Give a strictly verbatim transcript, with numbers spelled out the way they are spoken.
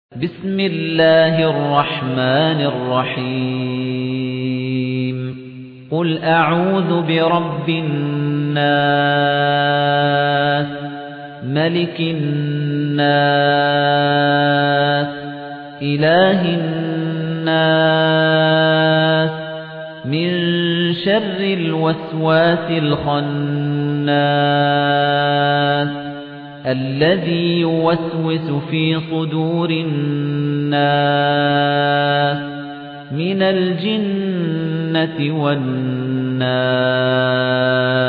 بسم الله الرحمن الرحيم قل أعوذ برب الناس ملك الناس إله الناس من شر الوسواس الخناس الذي يوسوس في صدور الناس من الجنة والناس